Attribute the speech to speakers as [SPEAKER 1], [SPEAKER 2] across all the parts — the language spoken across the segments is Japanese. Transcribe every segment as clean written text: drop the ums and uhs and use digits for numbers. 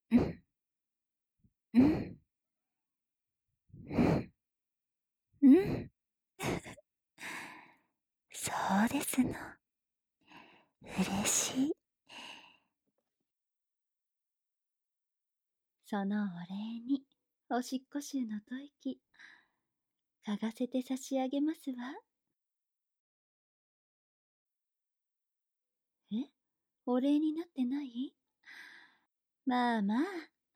[SPEAKER 1] うん、うん、うん。そうですの。嬉しい。そのお礼に、おしっこ臭の吐息、嗅がせて差し上げますわ。え、お礼になってない？まあまあ。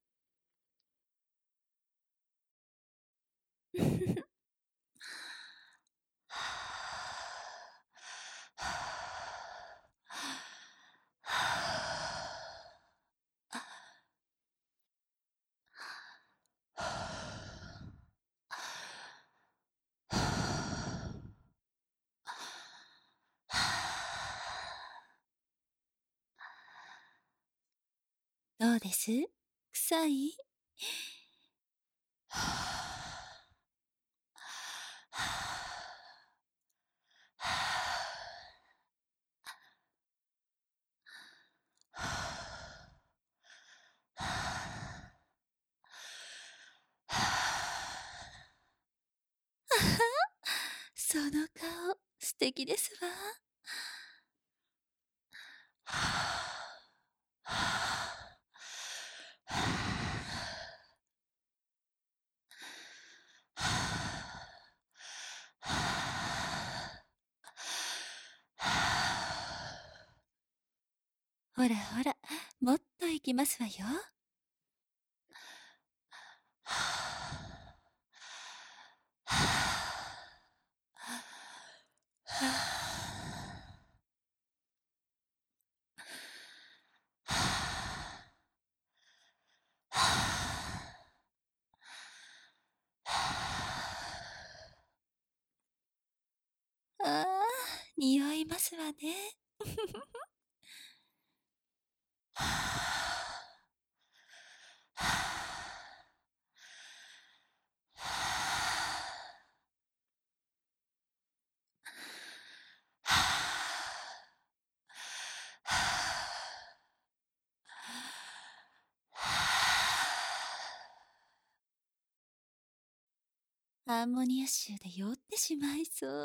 [SPEAKER 1] どうです？臭い？その顔、素敵ですわ。ほらほら、もっと行きますわよ。ああ、匂いますわね。アンモニア臭で酔ってしまいそう。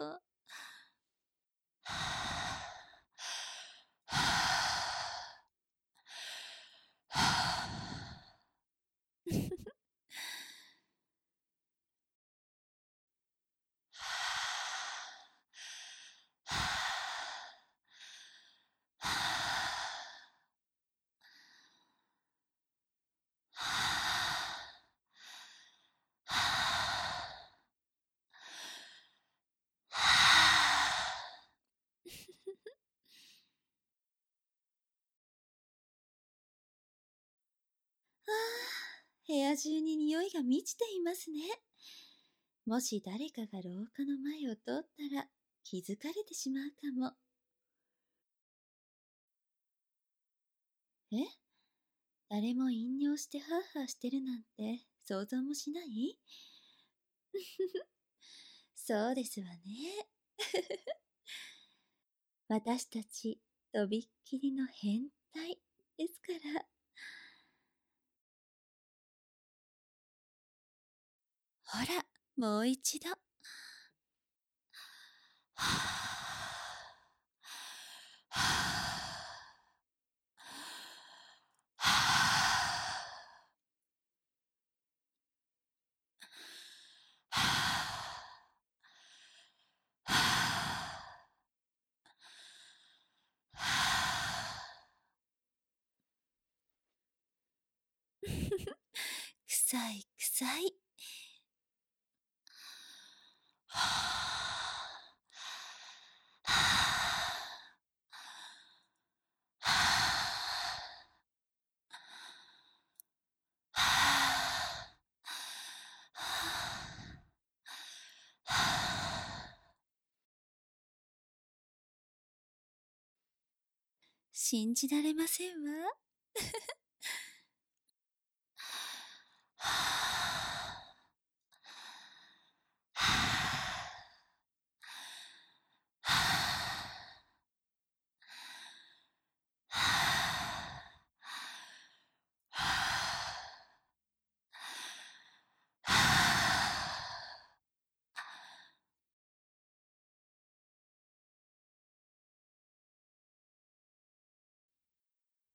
[SPEAKER 1] 部屋中に匂いが満ちていますね。もし誰かが廊下の前を通ったら気づかれてしまうかも。え、誰も飲尿してハーハーしてるなんて想像もしない？そうですわね。私たち、とびっきりの変態ですから。ほら、もう一度。臭い臭い。信じられませんわ。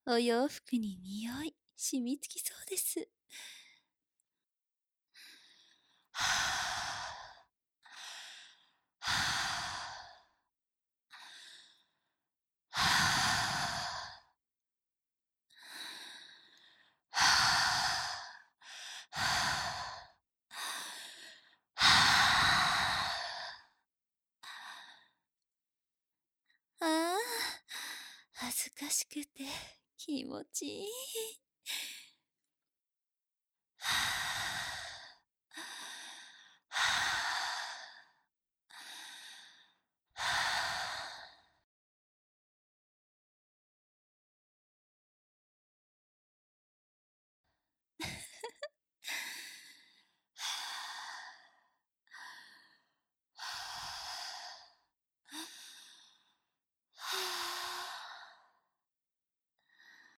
[SPEAKER 1] お洋服に匂い、染みつきそうです。はぁ、はぁ、はぁ、はぁ、はぁ、ああ、恥ずかしくて気持ちいい。